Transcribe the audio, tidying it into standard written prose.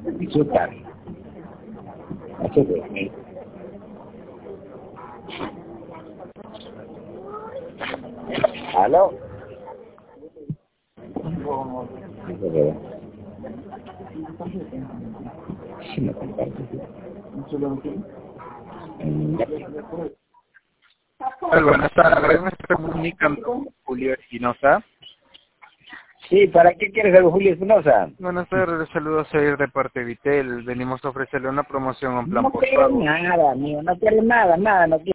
disfrutar. Eso es. ¿Aló? Sí, me comparto. Buenas tardes, me estoy comunicando con Julio Espinosa. Sí, ¿para qué quieres algo, Julio Espinosa? Buenas tardes, saludos, soy de parte de Vitel. Venimos a ofrecerle una promoción, un plan No por quiero pago. nada, amigo, no quiero nada, no quiero.